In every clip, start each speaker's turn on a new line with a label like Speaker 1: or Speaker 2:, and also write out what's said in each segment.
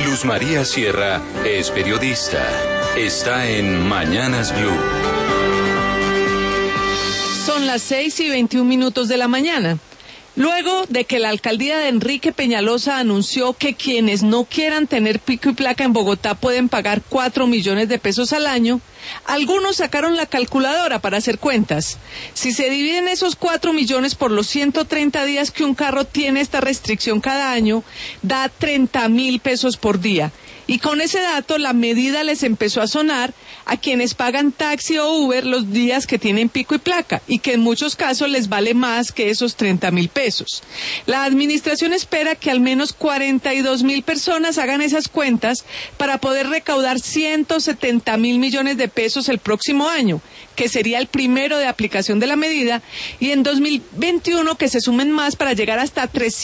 Speaker 1: Luz María Sierra es periodista. Está en Mañanas Blue.
Speaker 2: Son las 6:21 de la mañana. Luego de que la alcaldía de Enrique Peñalosa anunció que quienes no quieran tener pico y placa en Bogotá pueden pagar 4 millones de pesos al año, algunos sacaron la calculadora para hacer cuentas. Si se dividen esos 4 millones por los 130 días que un carro tiene esta restricción cada año, da 30.000 pesos por día. Y con ese dato la medida les empezó a sonar a quienes pagan taxi o Uber los días que tienen pico y placa, y que en muchos casos les vale más que esos 30.000 pesos. La administración espera que al menos 42.000 personas hagan esas cuentas para poder recaudar 170.000 millones de pesos el próximo año, que sería el primero de aplicación de la medida, y en 2021 que se sumen más para llegar hasta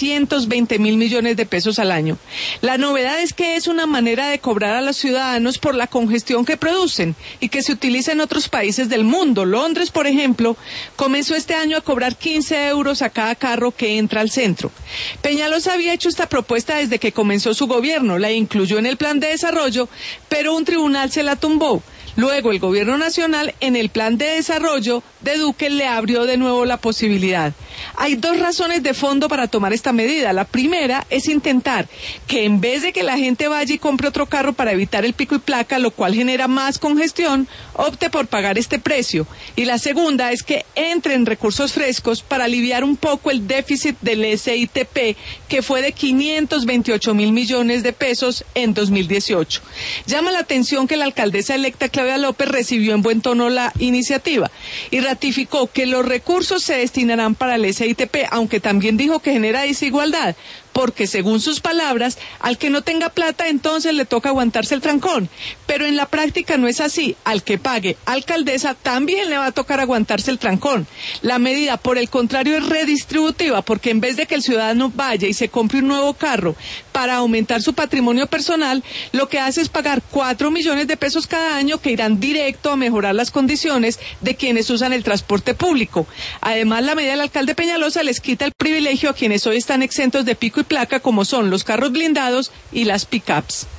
Speaker 2: 320.000 millones de pesos al año. La novedad es que es una manera de cobrar a los ciudadanos por la congestión que producen y que se utiliza en otros países del mundo. Londres, por ejemplo, comenzó este año a cobrar 15 euros a cada carro que entra al centro. Peñalosa había hecho esta propuesta desde que comenzó su gobierno, la incluyó en el plan de desarrollo, pero un tribunal se la tumbó. Luego el gobierno nacional, en el plan de desarrollo de Duque, le abrió de nuevo la posibilidad. Hay dos razones de fondo para tomar esta medida. La primera es intentar que en vez de que la gente vaya y compre otro carro para evitar el pico y placa, lo cual genera más congestión, opte por pagar este precio. Y la segunda es que entren recursos frescos para aliviar un poco el déficit del SITP, que fue de 528.000 millones de pesos en 2018. Llama la atención que la alcaldesa electa Claudia López recibió en buen tono la iniciativa y ratificó que los recursos se destinarán para el SITP, aunque también dijo que genera desigualdad, porque según sus palabras, al que no tenga plata entonces le toca aguantarse el trancón. Pero en la práctica no es así. Al que pague alcaldesa también le va a tocar aguantarse el trancón. La medida, por el contrario, es redistributiva, porque en vez de que el ciudadano vaya y se compre un nuevo carro para aumentar su patrimonio personal, lo que hace es pagar 4 millones de pesos cada año que irán directo a mejorar las condiciones de quienes usan el transporte público. Además, la medida del alcalde Peñalosa les quita el privilegio a quienes hoy están exentos de pico y placa, como son los carros blindados y las pick-ups.